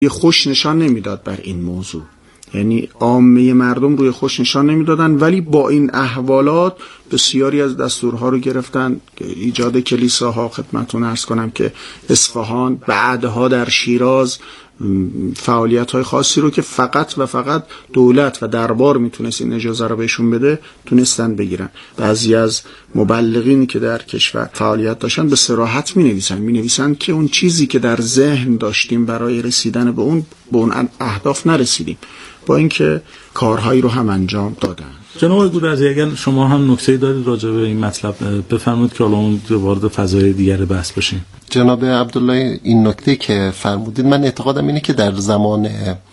یه خوش نشان نمیداد بر این موضوع، یعنی عامه مردم روی خوش نشان نمیدادن، ولی با این احوالات بسیاری از دستورها رو گرفتن. ایجاد کلیساها، خدمتتون عرض کنم که اصفهان، بعدها در شیراز فعالیت‌های خاصی رو که فقط و فقط دولت و دربار میتونست این اجازه رو بهشون بده تونستن بگیرن. بعضی از مبلغینی که در کشور فعالیت داشتن به صراحت می‌نویسن که اون چیزی که در ذهن داشتیم برای رسیدن به اون اهداف نرسیدیم، با اینکه کارهایی رو هم انجام دادن. جناب گودرزی، اگر شما هم نکته‌ای دارید راجع به این مطلب بفرمایید که حالا اون وارد فضای دیگر بحث بشیم. جناب عبدالله، این نکته که فرمودید من اعتقادم اینه که در زمان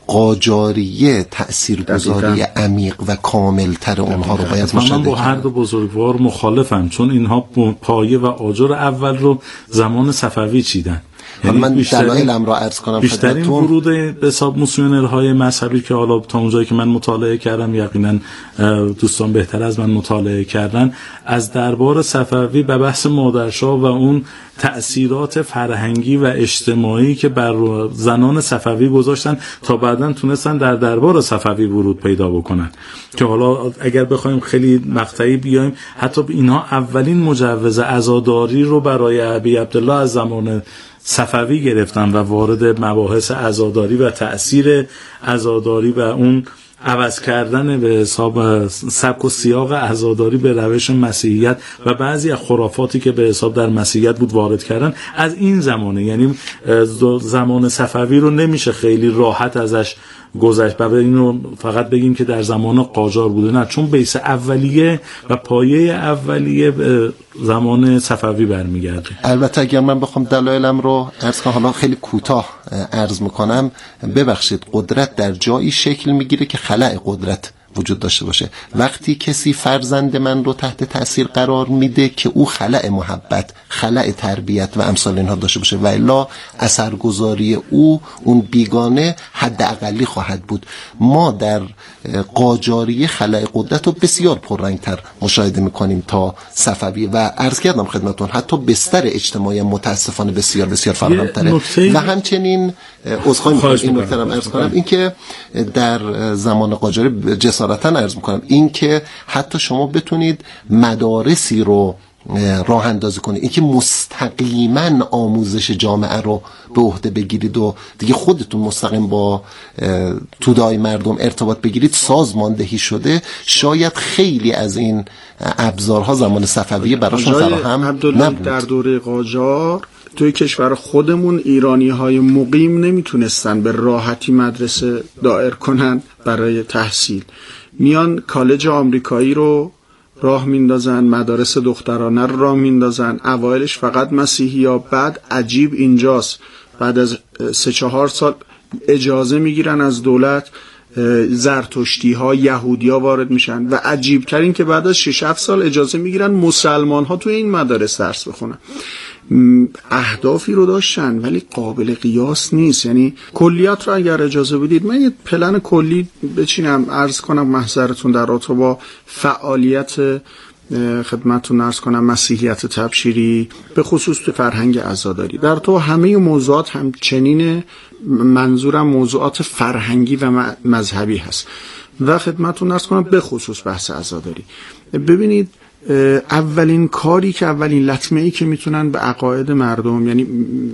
قاجاریه تأثیرگذاری عمیق و کاملتر اونها رو باید مشاهده من با هر دو بزرگوار مخالفم، چون اینها پایه و آجر اول رو زمان صفوی چیدن. یعنی من دلایلم را عرض کنم بیشترین ورود به حساب میسیونرهای مذهبی که حالا تا اونجایی که من مطالعه کردم، یقینا دوستان بهتر از من مطالعه کردن، از دربار صفوی به بحث مادرشاه و اون تأثیرات فرهنگی و اجتماعی که بر زنان صفوی گذاشتن تا بعداً تونستن در دربار صفوی ورود پیدا بکنن. که حالا اگر بخوایم خیلی مقطعی بیایم، حتی اینها اولین مجوز عزاداری رو برای ابی عبدالله از زمان صفوی گرفتن و وارد مباحث عزاداری و تأثیر عزاداری و اون عوض کردن به حساب سبک و سیاق عزاداری به روش مسیحیت و بعضی از خرافاتی که به حساب در مسیحیت بود وارد کردن از این زمانه. یعنی زمان صفوی رو نمیشه خیلی راحت ازش گذشت و اینو فقط بگیم که در زمان قاجار بوده، نه، چون بیس اولیه و پایه اولیه به زمان صفوی برمیگرده. البته اگر من بخوام دلایلم رو عرض کنم، حالا خیلی کوتاه عرض میکنم، ببخشید، قدرت در جایی شکل میگیره که خلأ قدرت وجود داشته باشه. وقتی کسی فرزند من رو تحت تأثیر قرار میده که او خلأ محبت، خلأ تربیت و امثال اینها داشته باشه، و الا اثرگذاری او اون بیگانه حد اقلی خواهد بود. ما در قاجاریه خلأ قدرت رو بسیار پررنگتر مشاهده میکنیم تا صفوی و عرض کردم خدمتتون حتی بستر اجتماعی متاسفانه بسیار بسیار فراهم‌تره. و همچنین این نکته رو عرض کنم، این که در زمان قاجاری جسارتاً عرض میکنم، این که حتی شما بتونید مدارسی رو راه اندازی کنید، این که مستقیما آموزش جامعه رو به عهده بگیرید و دیگه خودتون مستقیم با تودای مردم ارتباط بگیرید، سازماندهی شده. شاید خیلی از این ابزارها زمان صفویه براشون فراهم نبود. در دوره قاجار توی کشور خودمون ایرانی‌های مقیم نمیتونستن به راحتی مدرسه دایر کنن برای تحصیل. میان کالج آمریکایی رو راه میندازن، مدارس دخترانه رو راه میندازن، اوایلش فقط مسیحی‌ها. بعد عجیب اینجاست، بعد از 3-4 سال اجازه میگیرن از دولت، زرتشتی‌ها، یهودی‌ها وارد میشن و عجیب تر این که بعد از 6-7 سال اجازه میگیرن مسلمان‌ها توی این مدارس درس بخونن. اهدافی رو داشتن ولی قابل قیاس نیست. یعنی کلیات رو اگر اجازه بدید من یه پلن کلی بچینم عرض کنم محضرتون در رابطه با فعالیت خدمتتون عرض کنم مسیحیت تبشیری به خصوص تو فرهنگ عزاداری. در تو همه موضوعات همچنین منظورم موضوعات فرهنگی و مذهبی هست و خدمتتون عرض کنم به خصوص بحث عزاداری. ببینید اولین کاری که اولین لطمه‌ای که میتونن به عقاید مردم، یعنی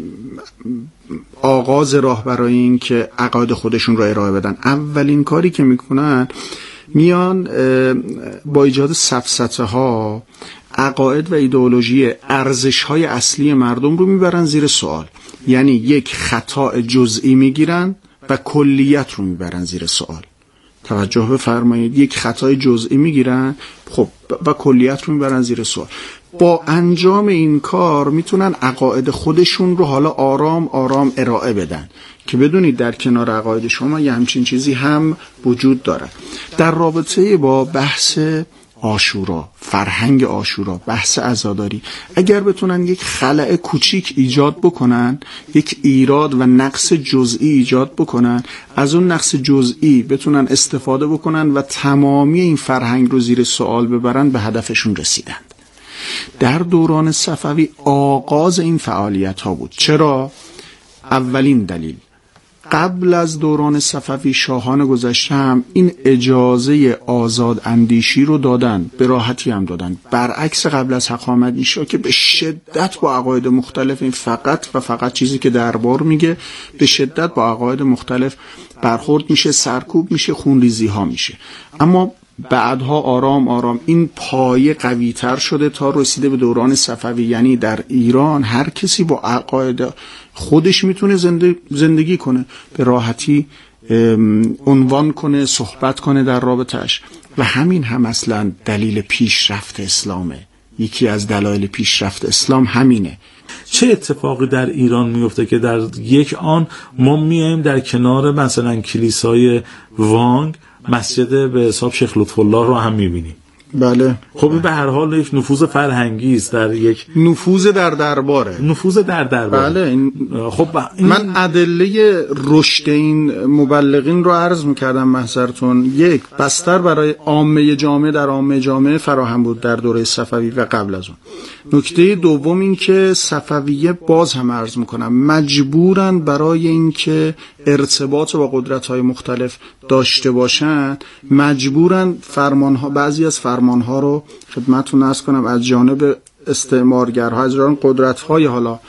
آغاز راه برای این که عقاید خودشون رو ارائه بدن، اولین کاری که میکنن میان با ایجاد سفسطه ها عقاید و ایدئولوژی ارزش های اصلی مردم رو میبرن زیر سوال. یعنی یک خطا جزئی میگیرن و کلیت رو میبرن زیر سوال. توجه بفرمایید، یک خطای جزئی میگیرن خب و کلیت رو میبرن زیر سوال. با انجام این کار میتونن عقاید خودشون رو حالا آرام آرام ارائه بدن که بدونید در کنار عقاید شما یه همچین چیزی هم وجود داره. در رابطه با بحث عاشورا، فرهنگ عاشورا، بحث عزاداری، اگر بتونن یک خلأ کوچیک ایجاد بکنن، یک ایراد و نقص جزئی ایجاد بکنن، از اون نقص جزئی بتونن استفاده بکنن و تمامی این فرهنگ رو زیر سوال ببرن، به هدفشون رسیدند. در دوران صفوی آغاز این فعالیت ها بود. چرا؟ اولین دلیل قبل از دوران صفوی شاهان گذشته هم این اجازه آزاد اندیشی رو دادن، به راحتی هم دادن، برعکس قبل از هخامنشی شاه که به شدت با عقاید مختلف، این فقط و فقط چیزی که دربار میگه، به شدت با عقاید مختلف برخورد میشه، سرکوب میشه، خونریزی ها میشه. اما بعدها آرام آرام این پایه قوی تر شده تا رسیده به دوران صفوی. یعنی در ایران هر کسی با عقاید خودش میتونه زندگی کنه، به راحتی عنوان کنه، صحبت کنه در رابطه‌اش، و همین هم اصلا دلیل پیشرفت اسلامه. یکی از دلایل پیشرفت اسلام همینه. چه اتفاقی در ایران میفته که در یک آن ما میایم در کنار مثلا کلیسای وانگ مسجد به حساب شیخ لطف الله رو هم میبینیم؟ بله. خب به هر حال یک نفوذ فرهنگی است، در یک نفوذ در درباره. نفوذ در درباره. بله. خب من ادله رشد این مبلغین رو عرض میکردم محضرتون. یک، بستر برای عامه جامعه در عامه جامعه فراهم بود در دوره صفوی و قبل از اون. نکته دوم این که صفویه، باز هم عرض میکنم، مجبورن برای اینکه ارتباط با قدرت‌های مختلف داشته باشن، مجبورن فرمانها، بعضی از فرمانها رو خدمتتون عرض کنم از جانب استعمارگرها، از جانب قدرت‌های حالا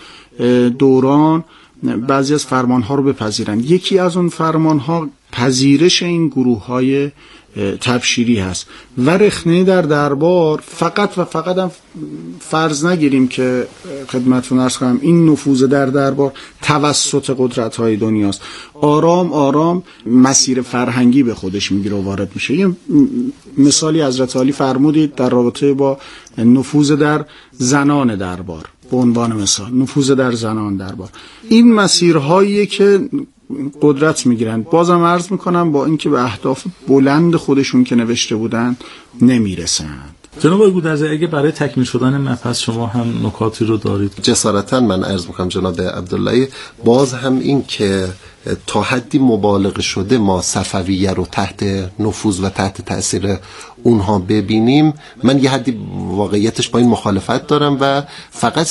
دوران، بعضی از فرمانها رو بپذیرن. یکی از اون فرمانها پذیرش این گروه‌های تبشیری هست و رخنه در دربار. فقط و فقط هم فرض نگیریم که خدمتتون عرض کنم این نفوذ در دربار توسط قدرت‌های دنیاست. آرام آرام مسیر فرهنگی به خودش میگیره و وارد میشه. یه مثالی حضرت علی فرمودید در رابطه با نفوذ در زنان دربار، به عنوان مثال نفوذ در زنان دربار. این مسیرهایی که قدرت میگیرن، بازم عرض میکنم با اینکه به اهداف بلند خودشون که نوشته بودن نمیرسند. جناب گودرزی، اگه برای تکمیل شدن مبحث شما هم نکاتی رو دارید؟ جسارتا من عرض میکنم جناب عبداللهی، باز هم این که تا حدی مبالغه شده ما صفویه رو تحت نفوذ و تحت تأثیر اونها ببینیم، من یه حدی واقعیتش با این مخالفت دارم و فقط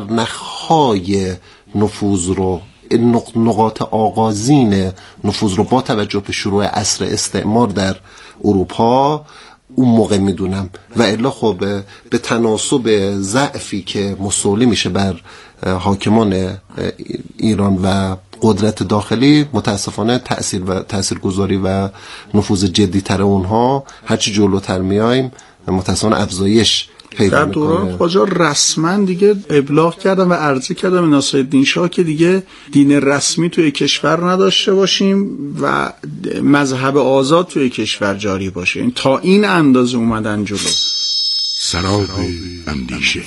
سرنخهای نفوذ رو، نقاط آغازین نفوذ رو با توجه به شروع عصر استعمار در اروپا اون موقع میدونم، و الا خب به تناسب ضعفی که مسئولی میشه بر حاکمان ایران و قدرت داخلی، متاسفانه تاثیرگذاری و نفوذ جدی تر اونها هرچی جلوتر میایم متاسفانه افزایش در دوران قاجار رسما دیگه ابلاغ کردم و عرضه کردم به ناصرالدین شاه که دیگه دین رسمی توی کشور نداشته باشیم و مذهب آزاد توی کشور جاری باشه. تا این اندازه اومدن جلو. سراب اندیشه.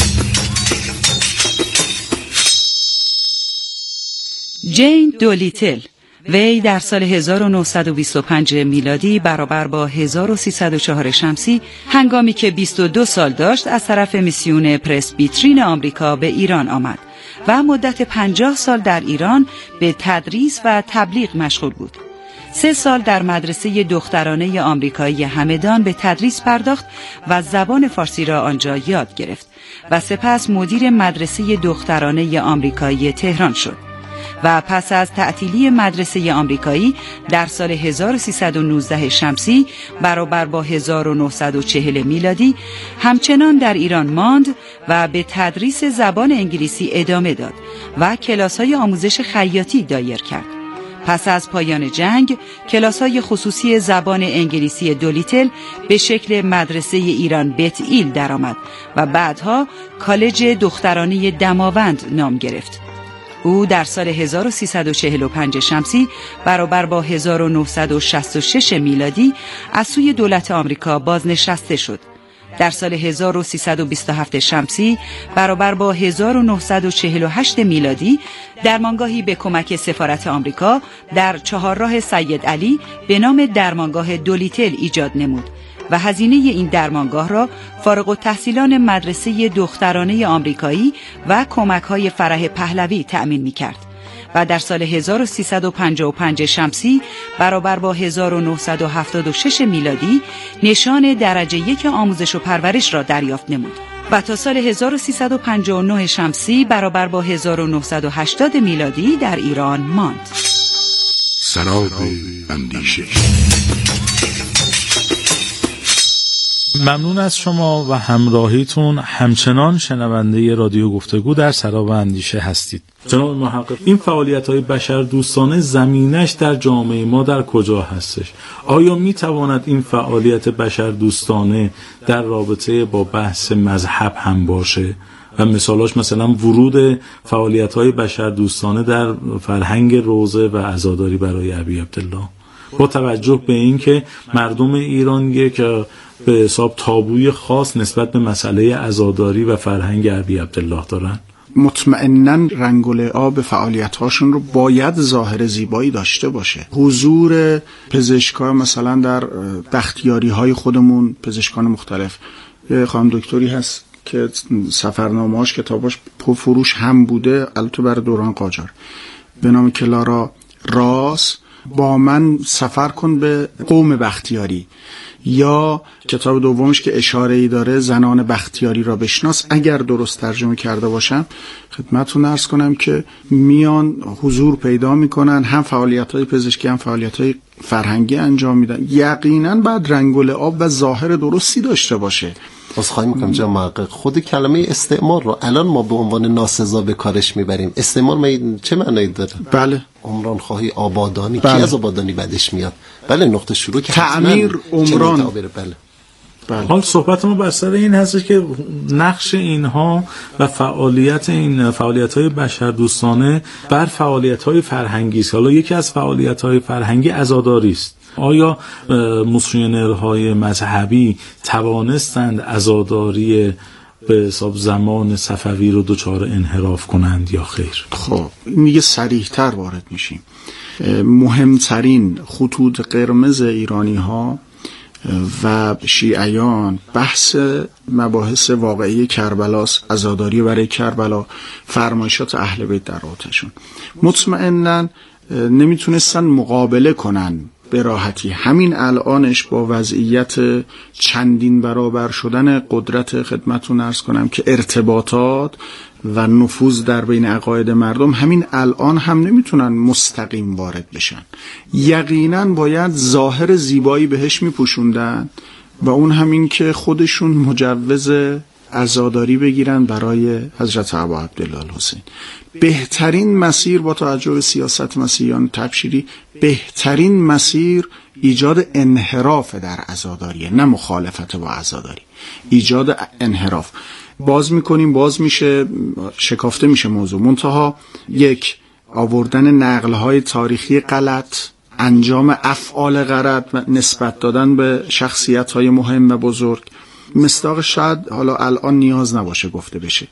جین دولیتل، وی در سال 1925 میلادی برابر با 1304 شمسی، هنگامی که 22 سال داشت، از طرف میسیون پرسبیترین آمریکا به ایران آمد و مدت 50 سال در ایران به تدریس و تبلیغ مشغول بود. 3 سال در مدرسه دخترانه آمریکایی همدان به تدریس پرداخت و زبان فارسی را آنجا یاد گرفت و سپس مدیر مدرسه دخترانه آمریکایی تهران شد. و پس از تعطیلی مدرسه آمریکایی در سال 1319 شمسی برابر با 1940 میلادی همچنان در ایران ماند و به تدریس زبان انگلیسی ادامه داد و کلاس‌های آموزش خیاطی دایر کرد. پس از پایان جنگ کلاس‌های خصوصی زبان انگلیسی دولیتل به شکل مدرسه ایران بیت ایل درآمد و بعدها کالج دخترانه دماوند نام گرفت. او در سال 1345 شمسی برابر با 1966 میلادی از سوی دولت آمریکا بازنشسته شد. در سال 1327 شمسی برابر با 1948 میلادی درمانگاهی به کمک سفارت آمریکا در چهارراه سید علی به نام درمانگاه دولیتل ایجاد نمود و هزینه این درمانگاه را فارغ التحصیلان مدرسه دخترانه آمریکایی و کمک‌های فرح پهلوی تأمین می‌کرد و در سال 1355 شمسی برابر با 1976 میلادی نشان درجه 1 آموزش و پرورش را دریافت نمود و تا سال 1359 شمسی برابر با 1980 میلادی در ایران ماند. سراب اندیشه. ممنون از شما و همراهیتون. همچنان شنونده رادیو گفتگو در سراب اندیشه هستید. جناب محقق، این فعالیت‌های بشردوستانه زمینش در جامعه ما در کجا هستش؟ آیا می‌تواند این فعالیت بشردوستانه در رابطه با بحث مذهب هم باشه؟ و مثالاش مثلا ورود فعالیت‌های بشردوستانه در فرهنگ روزه و عزاداری برای ابی عبدالله، با توجه به اینکه مردم ایران یک به حساب تابوی خاص نسبت به مسئله عزاداری و فرهنگ ابی عبدالله دارن. مطمئناً رنگ و لعاب فعالیت‌هاشون رو باید ظاهر زیبایی داشته باشه. حضور پزشکان مثلا در بختیاری‌های خودمون، پزشکان مختلف، خانم دکتری هست که سفرنامه‌اش کتاباش پرفروش هم بوده، البته برای دوران قاجار، به نام کلارا راس، با من سفر کن به قوم بختیاری، یا کتاب دومش که اشاره‌ای داره زنان بختیاری را بشناس، اگر درست ترجمه کرده باشم خدمتتون عرض کنم که میان حضور پیدا میکنن، هم فعالیت‌های پزشکی هم فعالیت‌های فرهنگی انجام میدن. یقینا بعد رنگ و لعاب و ظاهر درستی داشته باشه. خواهی میکنم جناب محقق، خود کلمه استعمار رو الان ما به عنوان ناسزا به کارش میبریم. استعمار چه معنی داره؟ بله، عمران خواهی، آبادانی. بله. کی از آبادانی بعدش میاد؟ بله، نقطه شروع که تعمیر عمران. بله. حال صحبت ما بر سر این هست که نقش اینها و فعالیت‌های بشردوستانه بر فعالیت‌های فرهنگی است. حالا یکی از فعالیت‌های فرهنگی عزاداری است. آیا موسیونرهای مذهبی توانستند عزاداری به حساب زمان صفوی رو دچار انحراف کنند یا خیر؟ خب میگه صریح‌تر وارد میشیم. مهمترین خطوط قرمز ایرانی‌ها و شیعیان بحث مباحث واقعی کربلاست، عزاداری برای کربلا، فرمایشات اهل بیت در رابطه‌شون. مطمئناً نمیتونستن مقابله کنن به راحتی. همین الانش با وضعیت چندین برابر شدن قدرت، خدمتتون عرض کنم که ارتباطات و نفوذ در بین عقاید مردم، همین الان هم نمیتونن مستقیم وارد بشن. یقینا باید ظاهر زیبایی بهش میپوشوندن و اون همین که خودشون مجوز عزاداری بگیرن برای حضرت ابا عبدالله الحسین. بهترین مسیر با توجه به سیاست مسیحیان تبشیری، بهترین مسیر ایجاد انحراف در عزاداریه، نه مخالفت با عزاداری، ایجاد انحراف. باز میکنیم، باز میشه شکافته میشه موضوع. منتها یک، آوردن نقلهای تاریخی غلط، انجام افعال غلط و نسبت دادن به شخصیت‌های مهم و بزرگ، مصداق شاید حالا الان نیاز نباشه گفته بشه.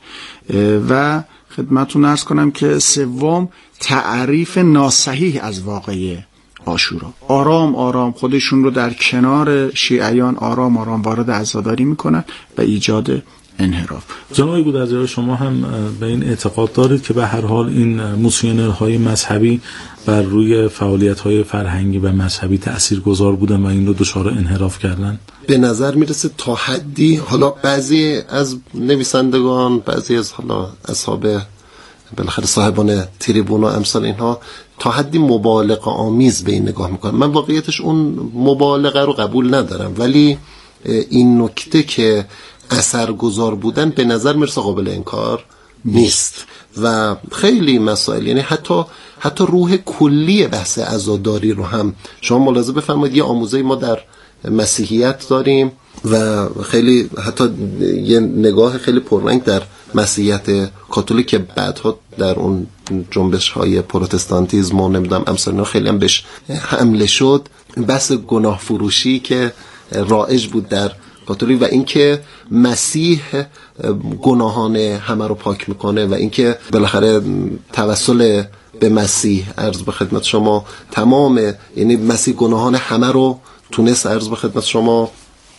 و خدمتتون عرض کنم که سوم، تعریف ناصحیح از واقعه عاشورا. آرام آرام خودشون رو در کنار شیعیان آرام آرام وارد عزاداری میکنن و ایجاد انحراف. جناب گودرزی، شما هم به این اعتقاد دارید که به هر حال این موسیونرهای مذهبی بر روی فعالیت‌های فرهنگی و مذهبی تأثیرگذار بودن و این رو دچار انحراف کردن؟ به نظر میرسه تا حدی، حالا بعضی از نویسندگان، بعضی از حالا اصحاب بالاخره صاحبان تریبون و امثال اینها تا حدی مبالغه آمیز به این نگاه میکنن. من واقعیتش اون مبالغه رو قبول ندارم، ولی این نکته که اثرگذار بودن به نظر میرسه قابل انکار نیست. و خیلی مسائل، یعنی حتی روح کلی بحث عزاداری رو هم شما ملاحظه بفرمایید. یه آموزه ما در مسیحیت داریم و خیلی حتی یه نگاه خیلی پررنگ در مسیحیت کاتولیک که بعدها در اون جنبش‌های پروتستانتیسم و نمیدونم امثال خیلی هم بهش حمله شد، بحث گناه فروشی که رایج بود در کاتولیک و اینکه مسیح گناهان همه رو پاک میکنه و اینکه بالاخره توسل به مسیح، عرض به خدمت شما، تمام، یعنی مسیح گناهان همه رو تونست عرض به خدمت شما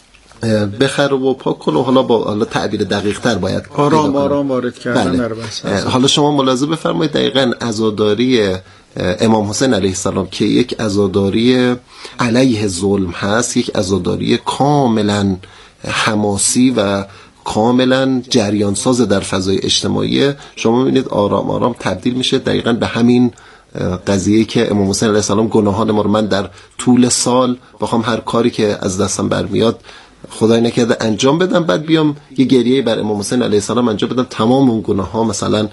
بخره و پاک کنه. و حالا تعبیر دقیق تر باید آرام وارد کردن در بحث. حالا شما ملاحظه بفرمایید دقیقاً عزاداری امام حسین علیه السلام که یک عزاداری علیه ظلم هست، یک عزاداری کاملا حماسی و کاملا جریان ساز در فضای اجتماعی، شما می‌بینید آرام آرام تبدیل میشه دقیقاً به همین قضیه‌ای که امام حسین علیه السلام گناهان ما رو من در طول سال بخوام هر کاری که از دستم برمیاد خدای نکرده انجام بدم، بعد بیام یه گریه بر امام حسین علیه السلام انجام بدم، تمام اون گناه ها مثلا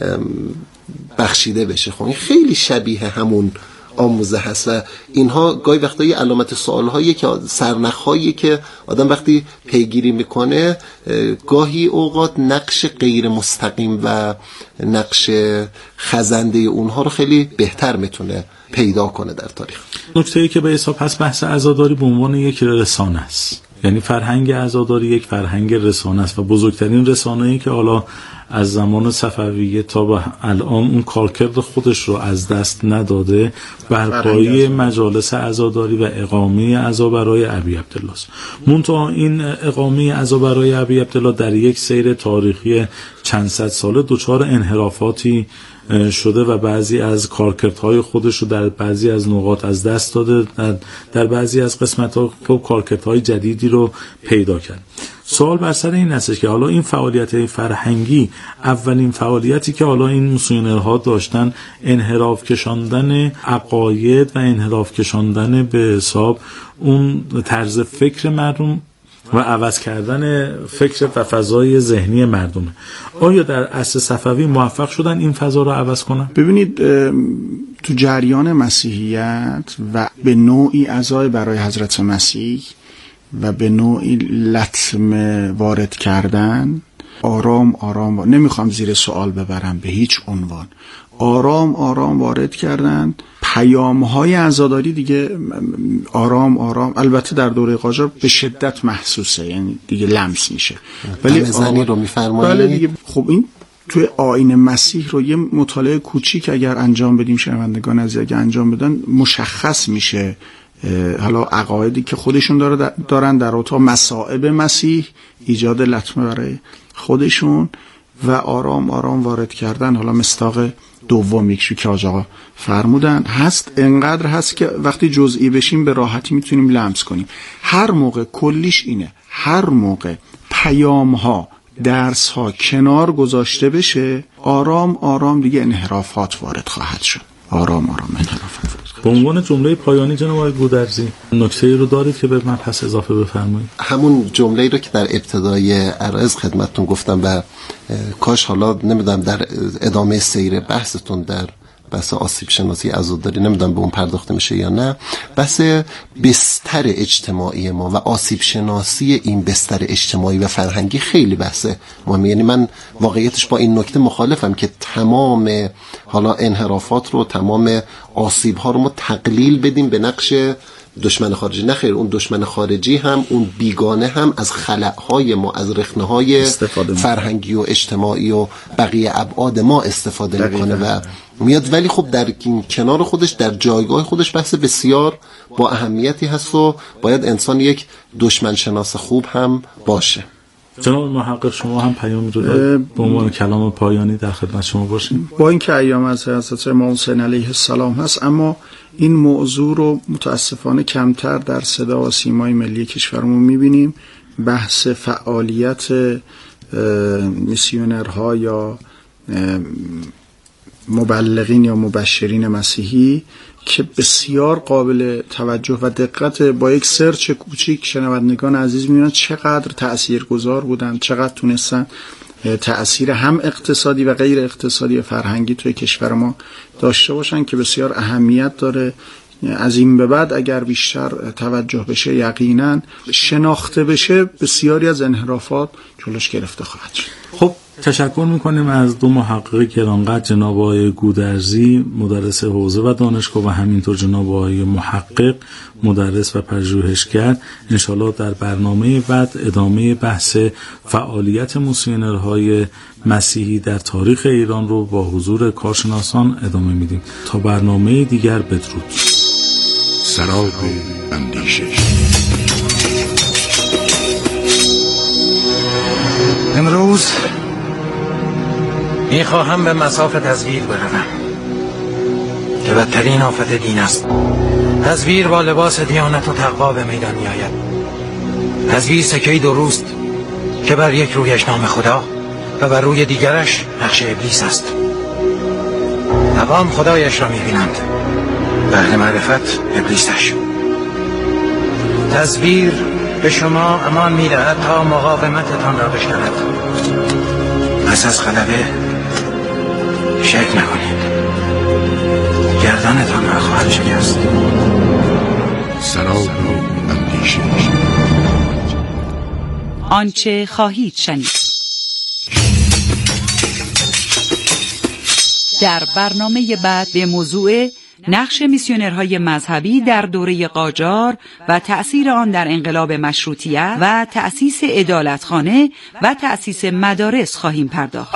بخشیده بشه. خب این خیلی شبیه همون آموزه هست و اینها گاهی وقتا یه علامت سوال‌هایی که سرنخ‌هایی که آدم وقتی پیگیری میکنه گاهی اوقات نقش غیر مستقیم و نقش خزنده اونها رو خیلی بهتر میتونه پیدا کنه در تاریخ. نکته‌ای که به حساب هست بحث عزاداری به عنوان یک رسانه است، یعنی فرهنگ عزاداری یک فرهنگ رسانه است و بزرگترین رسانه‌ای که حالا از زمان صفویه تا به الان اون کارکرد خودش رو از دست نداده، برپایی مجالس عزاداری و اقامه عزا برای ابی عبدالله است. منتها این اقامه عزا برای ابی عبدالله در یک سیر تاریخی چند صد ساله دچار انحرافاتی شده و بعضی از کارکردهای خودش رو در بعضی از نقاط از دست داده، در بعضی از قسمت‌ها کارکردهای جدیدی رو پیدا کرد. سوال بر سر این هستش که حالا این فعالیت فرهنگی اولین فعالیتی که حالا این میسیونرها داشتن انحراف کشاندن عقاید و انحراف کشاندن به حساب اون طرز فکر مردم و عوض کردن فکر و فضای ذهنی مردمه. آیا در عصر صفوی موفق شدن این فضا رو عوض کنن؟ ببینید تو جریان مسیحیت و به نوعی عزای برای حضرت مسیح و به نوعی لطم وارد کردن، آرام آرام نمیخوام زیر سوال ببرم به هیچ عنوان، آرام آرام وارد کردن پیام‌های عزاداری دیگه آرام آرام، البته در دوره قاجار به شدت محسوسه، یعنی دیگه لمس میشه. ولی زنی رو میفرمایید. بله دیگه. خب این توی آیین مسیح رو یه مطالعه کوچیک اگر انجام بدیم، شنوندگان عزیز اگر انجام بدن مشخص میشه حالا عقایدی که خودشون دارن در اتاق مصائب مسیح، ایجاد لطمه برای خودشون و آرام آرام وارد کردن. حالا مصداق دوم یکشو که آقا فرمودن هست، انقدر هست که وقتی جزئی بشیم به راحتی میتونیم لمس کنیم. هر موقع کلیش اینه، هر موقع پیام ها درس ها کنار گذاشته بشه، آرام آرام دیگه انحرافات وارد خواهد شد. آرام آرام انحرافات. به عنوان جمله پایانی جناب آقای گودرزی نکته‌ای رو دارید که به مبحث اضافه بفرمایید؟ همون جمله‌ای رو که در ابتدای عرض خدمتتون گفتم و کاش حالا نمیدونم در ادامه سیر بحثتون در بحث آسیب شناسی عزاداری نمیدونم به اون پرداخته میشه یا نه، بحث بستر اجتماعی ما و آسیب شناسی این بستر اجتماعی و فرهنگی خیلی بحث مهمه. یعنی من واقعیتش با این نکته مخالفم که تمام حالا انحرافات رو، تمام آسیب ها رو ما تقلیل بدیم به نقش دشمن خارجی. نه خیر، اون دشمن خارجی هم، اون بیگانه هم از خلأهای ما، از رخنه‌های فرهنگی و اجتماعی و بقیه ابعاد ما استفاده میکنه و میاد، ولی خب در کنار خودش، در جایگاه خودش بحث بسیار با اهمیتی هست و باید انسان یک دشمن شناس خوب هم باشه. جناب محقق شما هم پیامی رو دارید به عنوان کلام پایانی در خدمت شما باشیم. با اینکه ایام از حضرت امام حسین علیه السلام هست، اما این موضوع رو متاسفانه کمتر در صدا و سیمای ملی کشورمون میبینیم. بحث فعالیت میسیونرها یا مبلغین یا مبشرین مسیحی که بسیار قابل توجه و دقت، با یک سرچ کوچیک شنوندگان عزیز می‌بینن چقدر تأثیرگذار بودن، چقدر تونستن تأثیر هم اقتصادی و غیر اقتصادی و فرهنگی توی کشور ما داشته باشن که بسیار اهمیت داره. از این به بعد اگر بیشتر توجه بشه، یقینا شناخته بشه، بسیاری از انحرافات جلوش گرفته خواهد شد. خب تشکر میکنیم از دو محقق گرانقدر، جناب آقای گودرزی مدرس حوزه و دانشگاه و همینطور جناب آقای محقق مدرس و پژوهشگر. انشالله در برنامه بعد ادامه بحث فعالیت میسیونرهای مسیحی در تاریخ ایران رو با حضور کارشناسان ادامه میدیم. تا برنامه دیگر بدرود. سراب اندیشه. امروز میخواهم به مصاف تزویر بروم که بدترین آفت دین است. تزویر با لباس دیانت و تقوا به میدان می آید. تزویر سکه‌ای دوروست که بر یک رویش نام خدا و بر روی دیگرش نقش ابلیس است. عوام خدایش را می‌بینند، اهل معرفت ابلیسش. تزویر به شما امان می‌دهد تا مقاومتتان را بشکند. پس از غلبه شک نکنید، گردنتان را خواهد شکست. سراب اندیشه. آنچه خواهید شنید. در برنامه بعد به موضوع نقش میسیونرهای مذهبی در دوره قاجار و تأثیر آن در انقلاب مشروطیت و تأسیس عدالتخانه و تأسیس مدارس خواهیم پرداخت.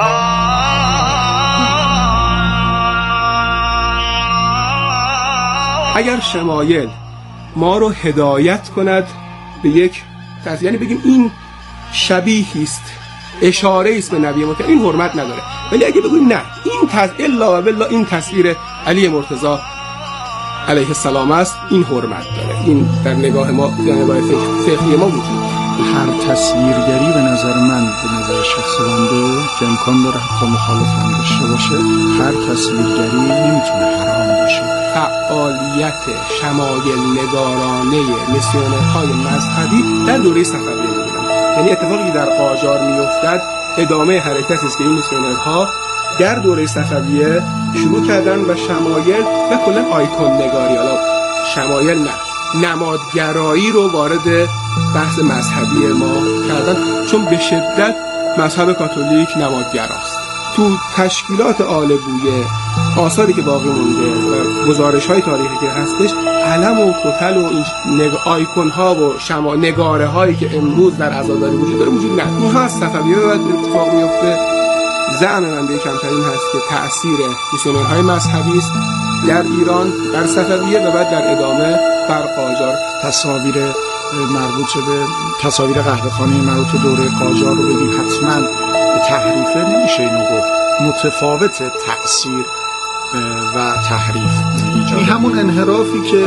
اگر شمایل ما رو هدایت کند به یک تأثیر، یعنی بگیم این شبیهی است، اشاره است به نبی ما، این حرمت نداره. ولی اگه بگیم نه، این الا و بالله این تصویر علی مرتضی علیه السلام است، این حرمت داره. این در نگاه ما، در نگاه فقهی ما وجود هر تصویرگری به نظر من، به نظر شخص بنده که امکان داره حتی مخالف هم داشته باشه، هر تصویرگری نمیتونه حرام باشه. فعالیت شمایل نگارانه میسیونرهای مذهبی در دوره صفویه می‌بینم، یعنی اتفاقی در قاجار میافتد ادامه حرکتی است که این میسیونرها در دوره صفویه شروع کردن و شمایل و کلا آیکون نگاری، حالا شمایل نه، نمادگرایی رو وارد بحث مذهبی ما کردن، چون به شدت مذهب کاتولیک نمادگراست. تو تشکیلات آل بویه آثاری که باقی مونده و گزارش‌های تاریخی که هستش، علم و کتل و این آیکون ها و نگاره هایی که امروز در عزاداری وجود داره وجود نه. اینها از صفویه بعد اتفاق میفته. زعم منده کمترین هست که تأثیر میسیونرهای مذهبی است در ایران در صفویه و بعد در ادامه بر قاجار. تصاویر مربوط به تصاویر قهوه‌خانه مربوط به دوره قاجار رو ببین، حتما تحریفه نمیشه اینو گفت، متفاوت تأثیر و تحریف. این همون انحرافی که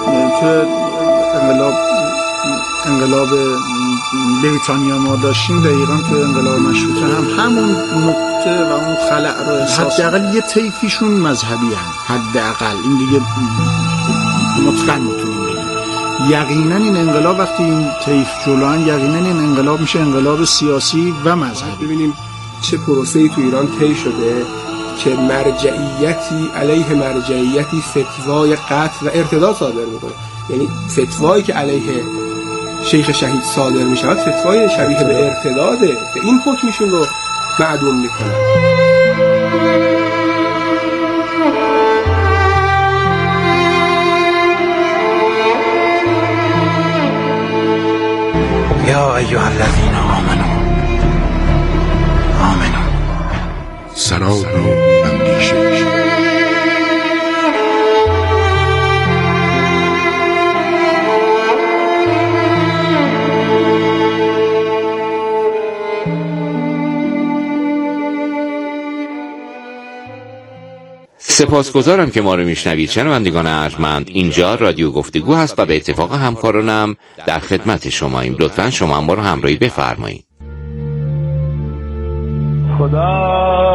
انقلاب بریتانیا ما داشتیم در ایران تو انقلاب مشروطه هم همون نقطه و اون خلأ رو احساس، حداقل یه طیفیشون مذهبی هم، حداقل این دیگه مطلق میتونیم بگیم. یقینا این انقلاب وقتی این طیف جلوان، یقینا این انقلاب میشه انقلاب سیاسی و مذهبی. ببینیم چه پروسه‌ای تو ایران طی شده که مرجعیتی علیه مرجعیتی فتوای قتل و ارتداد صادر میکنه. یعنی فتوایی که علیه شیخ شهید صادر میشود فتوای شبیه به ارتداده که این حکمشون رو معدوم میکنه. یا ایها الذین آمنوا سراب اندیشه. سپاسگزارم که ما رو میشنوید. شنوندگان ارجمند، اینجا رادیو گفتگو هست و به اتفاق همکارانم در خدمت شماییم. لطفاً شما ما رو همراهی بفرمایید. خدا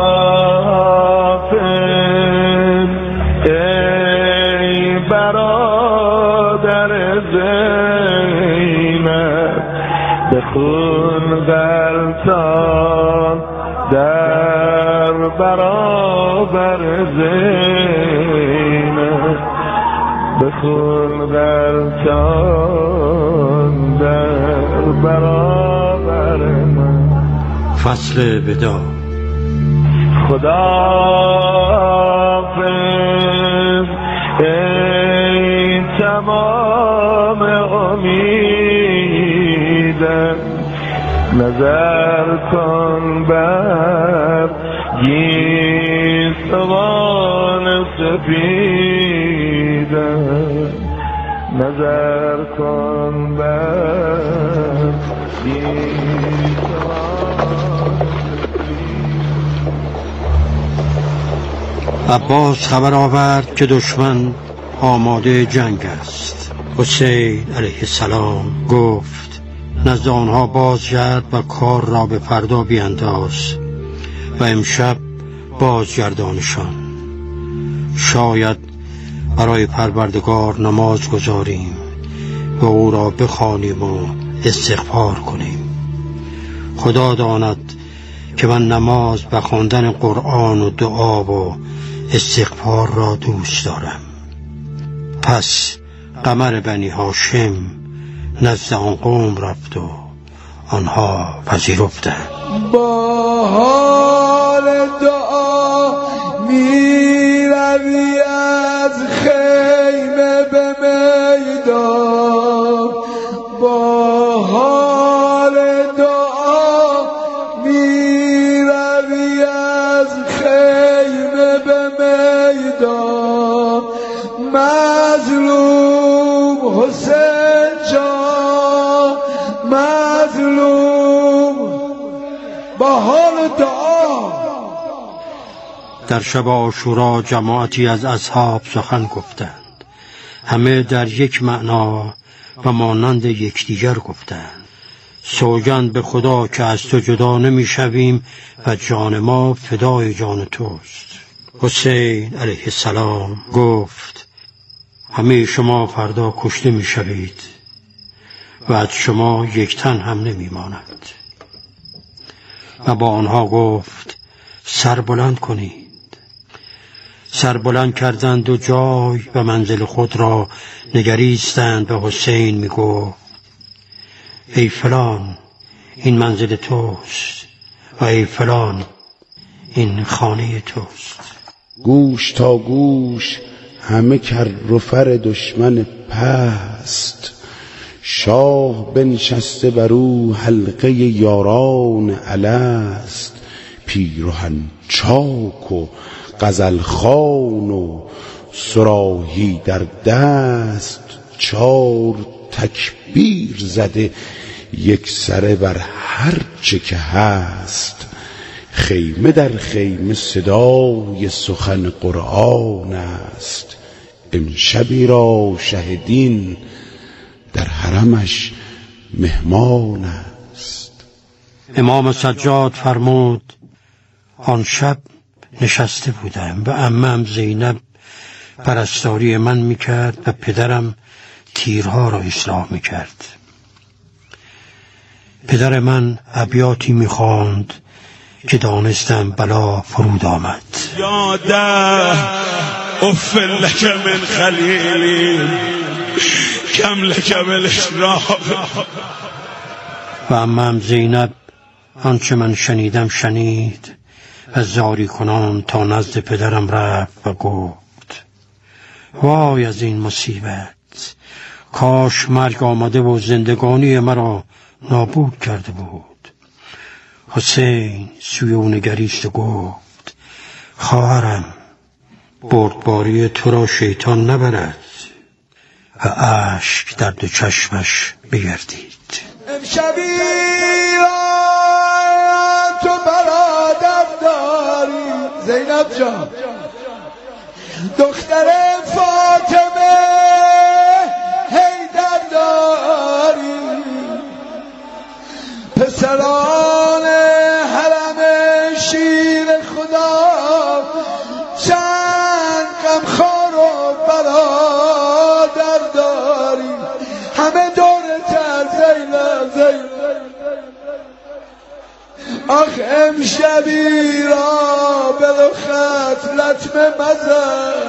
ای برادر زینب به خون غلطان در برابر زینب به خون غلطان در برابر من. فصل وداع. خداحافظ ای تمام امیدم، نظر کن بر گیسوان سپیدم، نظر کن بر گیسوان. عباس خبر آورد که دشمن آماده جنگ است. حسین علیه السلام گفت نزد آنها بازگرد و کار را به فردا بینداز و امشب بازگردانشان. شاید برای پروردگار نماز گذاریم و او را بخوانیم و استغفار کنیم. خدا داند که من نماز و خواندن قرآن و دعا و استغفار را دوست دارم. پس قمر بنی هاشم نزد آن قوم رفت و آنها پذیرفتند. با حال دعا می روی از خیمه به میدان، با حال دعا می روی از خیمه به میدان. مظلوم حسین جان، مظلوم با حال دعا. در شب عاشورا جماعتی از اصحاب سخن گفتند. همه در یک معنا و مانند یکدیگر گفتند. سوگند به خدا که از تو جدا نمی شویم و جان ما فدای جان توست. حسین علیه السلام گفت همه شما فردا کشته می شوید و از شما یک تن هم نمی ماند. و با آنها گفت سر بلند کنید. سر بلند کردند و جای و منزل خود را نگریستند و حسین می گفت ای فلان این منزل توست و ای فلان این خانه توست. گوش تا گوش همه کر و فر دشمن پست، شاه بنشسته بر او حلقه یاران الست. پیرهن چاک و غزل خوان و صراحی در دست، 4 تکبیر زده یک سره بر هر چه که هست. خیمه در خیمه صدای سخن قرآن است، امشبی را شه دین در حرمش مهمان است. امام سجاد فرمود آن شب نشسته بودم و عمم زینب پرستاری من میکرد و پدرم تیرها را اصلاح میکرد. پدر من ابیاتی میخواند که دانستم بلا فرود آمد. یاده اف لک من خلیلی کم لک بالاشراق. و عمم زینب آنچه من شنیدم شنید و زاری کنان تا نزد پدرم رفت و گفت وای از این مصیبت، کاش مرگ آمده و زندگانی مرا نابود کرده بود. حسین سوی او نگریست و گفت خواهرم بردباری تو را شیطان نبرد و اشک در 2 چشمش بگردید. امشبی تو برادر داری زینب جان، دختر فاطمه حیدر داری، پسران حرم شیر خدا چند غمخوار و برادر داری. همه دورت زینب آخ امشبی را به رخت لطمه مزن.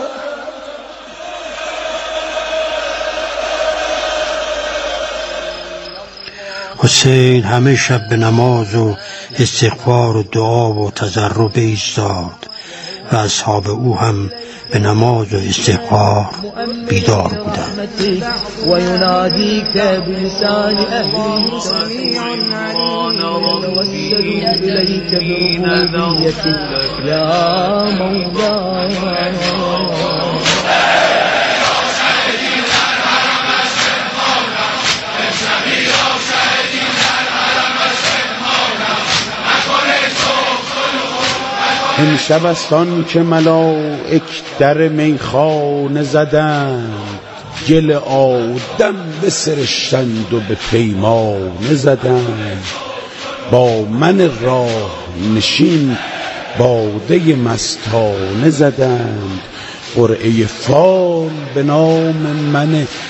حسین همه شب به نماز و استغفار و دعا و تضرع ایستاد و اصحاب او هم به نماز و استغفار بیدار بودند. و ینادیک بلسان اهلی سمیعا علیم الیک بربوبیتی یا مولا. امشب است آن که ملائک در میخانه زدند، گل آدم بسرشتند و به پیمانه زدند. با من راه نشین باده مستانه زدند، قرعه فال به نام من